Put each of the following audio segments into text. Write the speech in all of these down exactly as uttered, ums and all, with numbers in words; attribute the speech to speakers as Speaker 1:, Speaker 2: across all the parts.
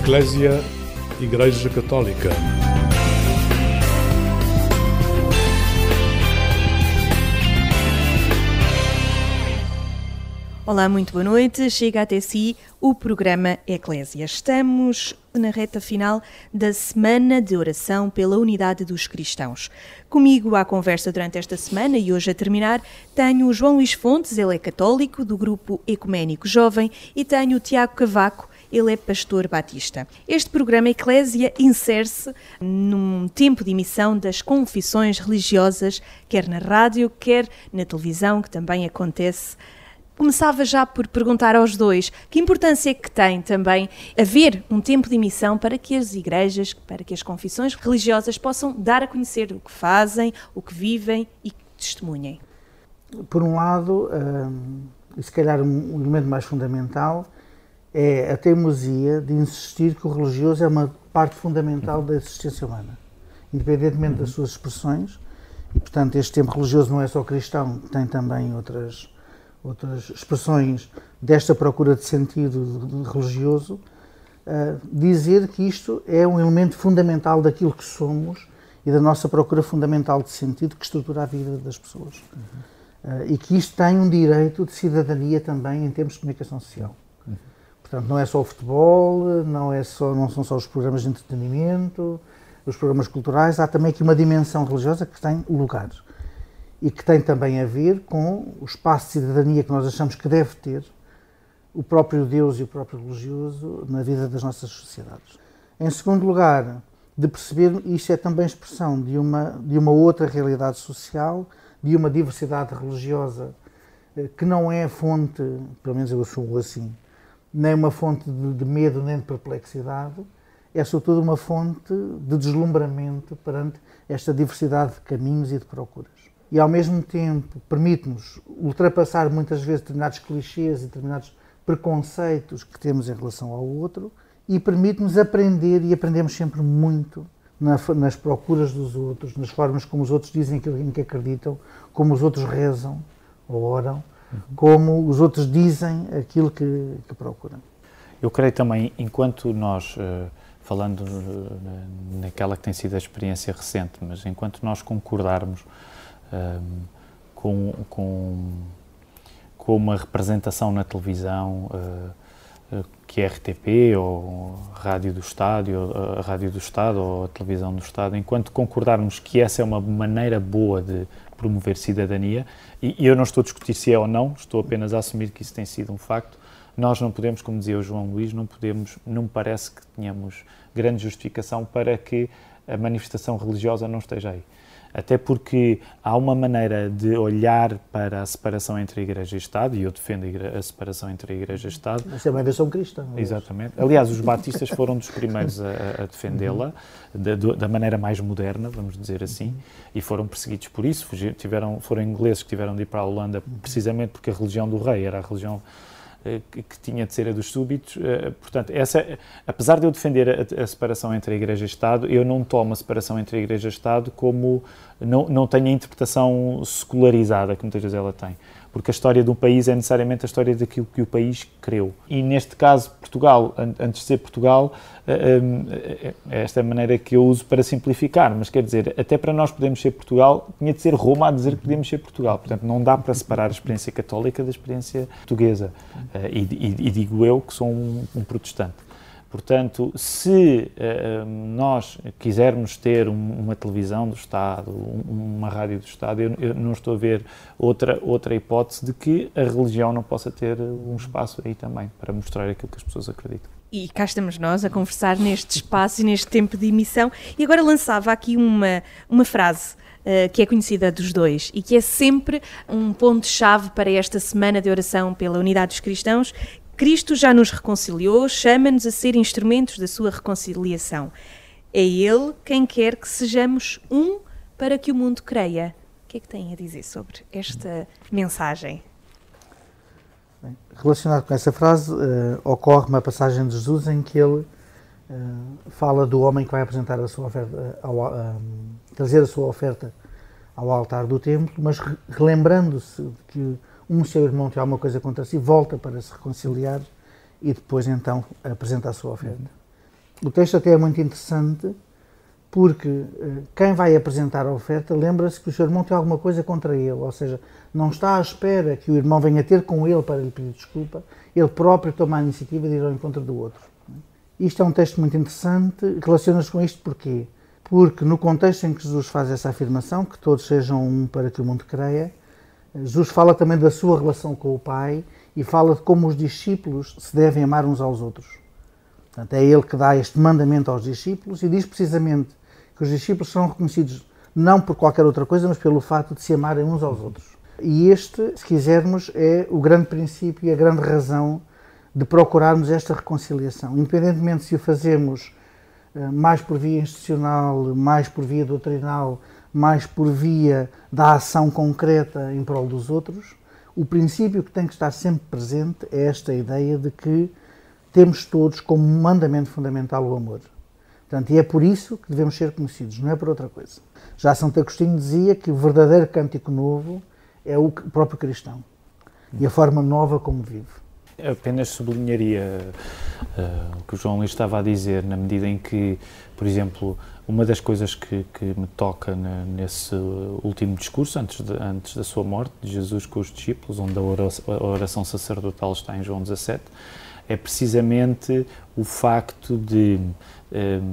Speaker 1: Eclésia, Igreja Católica.
Speaker 2: Olá, muito boa noite. Chega até si o programa Eclésia. Estamos na reta final da Semana de Oração pela Unidade dos Cristãos. Comigo à conversa durante esta semana e hoje a terminar tenho o João Luís Fontes, ele é católico, do Grupo Ecuménico Jovem, e tenho o Tiago Cavaco, ele é pastor batista. Este programa Eclésia insere-se num tempo de emissão das confissões religiosas, quer na rádio, quer na televisão, que também acontece. Começava já por perguntar aos dois que importância é que tem também haver um tempo de emissão para que as igrejas, para que as confissões religiosas possam dar a conhecer o que fazem, o que vivem e que testemunhem.
Speaker 3: Por um lado, hum, e se calhar um elemento mais fundamental, é a teimosia de insistir que o religioso é uma parte fundamental da existência humana, independentemente das suas expressões, e portanto este tempo religioso não é só cristão, tem também outras... outras expressões desta procura de sentido religioso, uh, dizer que isto é um elemento fundamental daquilo que somos e da nossa procura fundamental de sentido que estrutura a vida das pessoas. Uhum. Uh, e que isto tem um direito de cidadania também em termos de comunicação social. Uhum. Portanto, não é só o futebol, não, é só, não são só os programas de entretenimento, os programas culturais, há também aqui uma dimensão religiosa que tem lugar. E que tem também a ver com o espaço de cidadania que nós achamos que deve ter o próprio Deus e o próprio religioso na vida das nossas sociedades. Em segundo lugar, de perceber isto é também expressão de uma, de uma outra realidade social, de uma diversidade religiosa que não é fonte, pelo menos eu assumo assim, nem uma fonte de, de medo nem de perplexidade, é sobretudo uma fonte de deslumbramento perante esta diversidade de caminhos e de procuras. E, ao mesmo tempo, permite-nos ultrapassar muitas vezes determinados clichês e determinados preconceitos que temos em relação ao outro e permite-nos aprender, e aprendemos sempre muito na, nas procuras dos outros, nas formas como os outros dizem aquilo em que acreditam, como os outros rezam ou oram, uhum. como os outros dizem aquilo que, que procuram.
Speaker 4: Eu creio também, enquanto nós, falando naquela que tem sido a experiência recente, mas enquanto nós concordarmos Um, com, com, com uma representação na televisão, uh, uh, que é R T P ou Rádio do Estado, ou a Rádio do Estado ou a televisão do Estado, enquanto concordarmos que essa é uma maneira boa de promover cidadania, e, e eu não estou a discutir se é ou não, estou apenas a assumir que isso tem sido um facto, nós não podemos, como dizia o João Luís, não podemos, não me parece que tenhamos grande justificação para que a manifestação religiosa não esteja aí. Até porque há uma maneira de olhar para a separação entre a Igreja e Estado, e eu defendo a separação entre a Igreja e Estado.
Speaker 3: Essa é uma versão cristã.
Speaker 4: Exatamente. Aliás, os batistas foram dos primeiros a, a defendê-la, da, da maneira mais moderna, vamos dizer assim, e foram perseguidos por isso. Tiveram, foram ingleses que tiveram de ir para a Holanda, precisamente porque a religião do rei era a religião que, que tinha de ser a dos súbitos. Portanto, essa, apesar de eu defender a, a separação entre a Igreja e Estado, eu não tomo a separação entre a Igreja e Estado como... Não, não tenho a interpretação secularizada que muitas vezes ela tem. Porque a história de um país é necessariamente a história daquilo que o país creu. E neste caso, Portugal, antes de ser Portugal, esta é a maneira que eu uso para simplificar, mas quer dizer, até para nós podermos ser Portugal, tinha de ser Roma a dizer que podíamos ser Portugal. Portanto, não dá para separar a experiência católica da experiência portuguesa. E, e, e digo eu que sou um, um protestante. Portanto, se uh, nós quisermos ter um, uma televisão do Estado, um, uma rádio do Estado, eu, eu não estou a ver outra, outra hipótese de que a religião não possa ter um espaço aí também, para mostrar aquilo que as pessoas acreditam.
Speaker 2: E cá estamos nós a conversar neste espaço e neste tempo de emissão. E agora lançava aqui uma, uma frase uh, que é conhecida dos dois e que é sempre um ponto-chave para esta semana de oração pela unidade dos cristãos. Cristo já nos reconciliou, chama-nos a ser instrumentos da sua reconciliação. É Ele quem quer que sejamos um para que o mundo creia. O que é que tem a dizer sobre esta mensagem?
Speaker 3: Bem, relacionado com essa frase, uh, ocorre uma passagem de Jesus em que ele uh, fala do homem que vai apresentar a sua oferta, ao, uh, trazer a sua oferta ao altar do templo, mas re- relembrando-se de que um seu irmão tem alguma coisa contra si, volta para se reconciliar e depois então apresenta a sua oferta. O texto até é muito interessante, porque quem vai apresentar a oferta lembra-se que o seu irmão tem alguma coisa contra ele, ou seja, não está à espera que o irmão venha ter com ele para lhe pedir desculpa, ele próprio toma a iniciativa de ir ao encontro do outro. Isto é um texto muito interessante, relaciona-se com isto porquê? Porque no contexto em que Jesus faz essa afirmação, que todos sejam um para que o mundo creia, Jesus fala também da sua relação com o Pai e fala de como os discípulos se devem amar uns aos outros. Portanto, é ele que dá este mandamento aos discípulos e diz precisamente que os discípulos são reconhecidos não por qualquer outra coisa, mas pelo fato de se amarem uns aos outros. E este, se quisermos, é o grande princípio e a grande razão de procurarmos esta reconciliação. Independentemente se o fazemos mais por via institucional, mais por via doutrinal, mais por via da ação concreta em prol dos outros, o princípio que tem que estar sempre presente é esta ideia de que temos todos como mandamento fundamental o amor. Portanto, e é por isso que devemos ser conhecidos, não é por outra coisa. Já Santo Agostinho dizia que o verdadeiro cântico novo é o próprio cristão e a forma nova como vive.
Speaker 4: Apenas sublinharia uh, o que o João Luís estava a dizer, na medida em que, por exemplo, uma das coisas que, que me toca na, nesse último discurso, antes, de, antes da sua morte, de Jesus com os discípulos, onde a oração, a oração sacerdotal está em João dezassete, é precisamente o facto de, uh,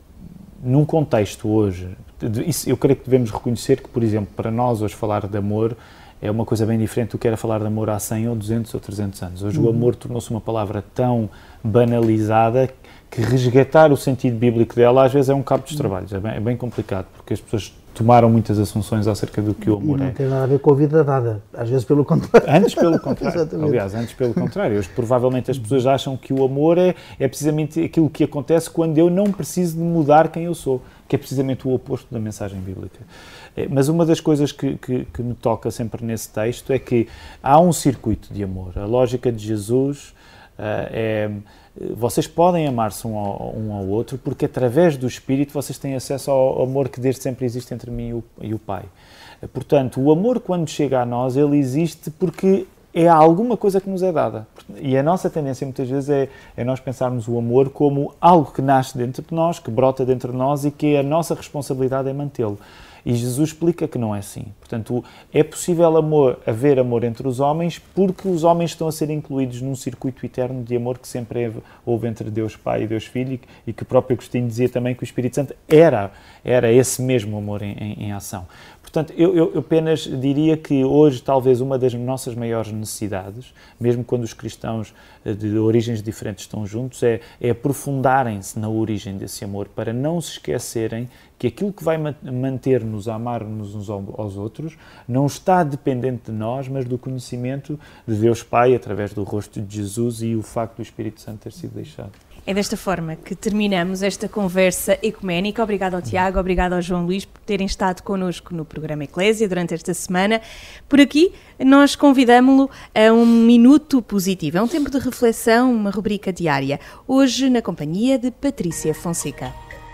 Speaker 4: num contexto hoje, de, isso, eu creio que devemos reconhecer que, por exemplo, para nós hoje falar de amor é uma coisa bem diferente do que era falar de amor há cem ou duzentos ou trezentos anos. Hoje uhum. o amor tornou-se uma palavra tão banalizada que resgatar o sentido bíblico dela às vezes é um cabo dos trabalhos, é bem, é bem complicado, porque as pessoas tomaram muitas assunções acerca do que o amor é.
Speaker 3: E não é. tem nada a ver com a vida dada, às vezes pelo contrário.
Speaker 4: Antes pelo contrário, aliás, antes pelo contrário. Hoje provavelmente as pessoas acham que o amor é, é precisamente aquilo que acontece quando eu não preciso de mudar quem eu sou, que é precisamente o oposto da mensagem bíblica. Mas uma das coisas que, que, que me toca sempre nesse texto é que há um circuito de amor. A lógica de Jesus uh, é... Vocês podem amar-se um ao, um ao outro porque através do Espírito vocês têm acesso ao amor que desde sempre existe entre mim e o, e o Pai. Portanto, o amor quando chega a nós, ele existe porque é alguma coisa que nos é dada. E a nossa tendência muitas vezes é, é nós pensarmos o amor como algo que nasce dentro de nós, que brota dentro de nós e que a nossa responsabilidade é mantê-lo. E Jesus explica que não é assim. Portanto, é possível amor, haver amor entre os homens porque os homens estão a ser incluídos num circuito eterno de amor que sempre houve entre Deus Pai e Deus Filho e que o próprio Agostinho dizia também que o Espírito Santo era, era esse mesmo amor em, em, em ação. Portanto, eu, eu apenas diria que hoje talvez uma das nossas maiores necessidades, mesmo quando os cristãos de origens diferentes estão juntos, é, é aprofundarem-se na origem desse amor para não se esquecerem que aquilo que vai manter-nos a amar-nos uns aos outros não está dependente de nós, mas do conhecimento de Deus Pai através do rosto de Jesus e o facto do Espírito Santo ter sido deixado.
Speaker 2: É desta forma que terminamos esta conversa ecuménica. Obrigado ao Tiago, obrigado ao João Luís por terem estado connosco no programa Eclésia durante esta semana. Por aqui, nós convidamo-lo a um Minuto Positivo. É um tempo de reflexão, uma rubrica diária. Hoje, na companhia de Patrícia Fonseca.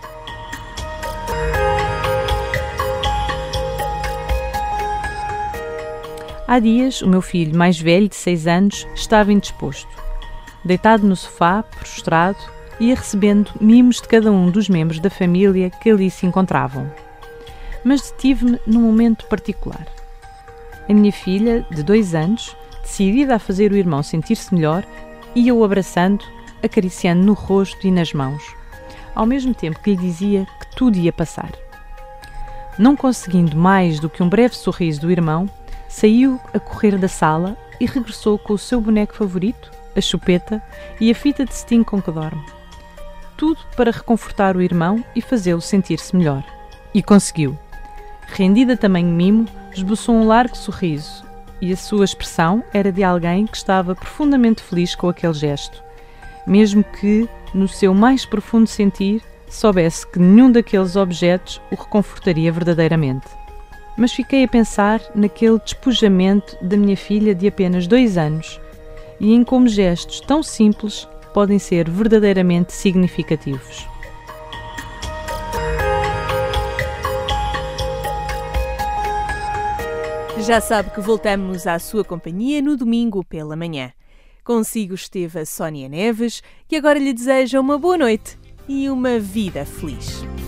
Speaker 5: Há dias, o meu filho mais velho, de seis anos, estava indisposto. Deitado no sofá, prostrado, ia recebendo mimos de cada um dos membros da família que ali se encontravam. Mas detive-me num momento particular. A minha filha, de dois anos, decidida a fazer o irmão sentir-se melhor, ia-o abraçando, acariciando no rosto e nas mãos, ao mesmo tempo que lhe dizia que tudo ia passar. Não conseguindo mais do que um breve sorriso do irmão, saiu a correr da sala e regressou com o seu boneco favorito, a chupeta e a fita de cetim com que dorme. Tudo para reconfortar o irmão e fazê-lo sentir-se melhor. E conseguiu. Rendida a tamanho mimo, esboçou um largo sorriso e a sua expressão era de alguém que estava profundamente feliz com aquele gesto, mesmo que, no seu mais profundo sentir, soubesse que nenhum daqueles objetos o reconfortaria verdadeiramente. Mas fiquei a pensar naquele despojamento da minha filha de apenas dois anos e em como gestos tão simples podem ser verdadeiramente significativos.
Speaker 2: Já sabe que voltamos à sua companhia no domingo pela manhã. Consigo esteve a Sónia Neves, que agora lhe deseja uma boa noite e uma vida feliz.